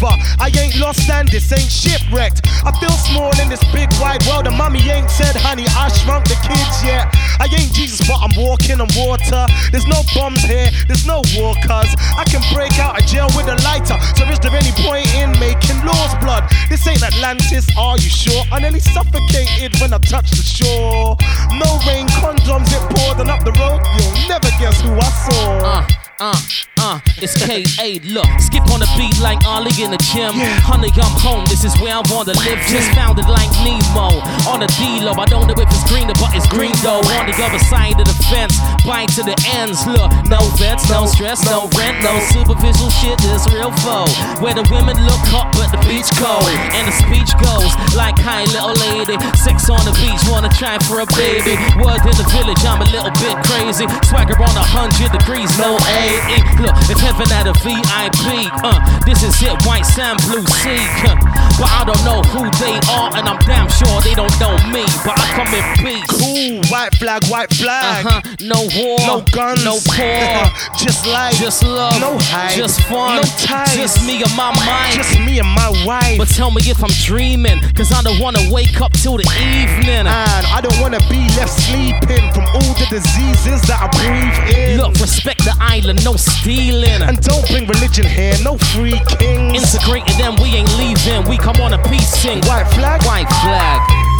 but I ain't lost and this ain't shipwrecked. I feel small in this big wide world, and mommy ain't said, honey, I shrunk the kids yet. I ain't Jesus, but I'm walking on water. There's no bombs here, there's no war, cuz I can break out of jail with a lighter. So is there any point in making laws, blood? This ain't Atlantis, are you sure? I nearly suffocated when I touched the shore. No rain, condoms, it poured, and up the road, you'll never guess who I saw. It's K.A. Look, skip on the beat like Ollie in the gym. Honey, I'm home, this is where I wanna live. Just found it like Nemo on the D-Lo. I don't know if it's greener, but it's green though. On the other side of the fence, bind to the ends. Look, no vets, no stress, no rent, no superficial shit. This real foe, where the women look hot, but the beach cold. And the speech goes like, hi, little lady. Sex on the beach, wanna try for a baby. Word in the village, I'm a little bit crazy. Swagger on 100 degrees, no AE. Look, if heaven had a VIP, this is it, white sand, blue sea. But I don't know who they are, and I'm damn sure they don't know me. But I come in peace. Cool, white flag, no war, no guns, no poor, just life, just love, no hype, just fun, no ties, just me and my mind, just me and my wife. But tell me if I'm dreaming, cause I don't wanna wake up till the evening. And I don't wanna be left sleeping from all the diseases that I breathe in. Look, respect the island, no stealing. And don't bring religion here, no free kings. Integrating them, we ain't leaving. We come on a peace sing. White flag, white flag.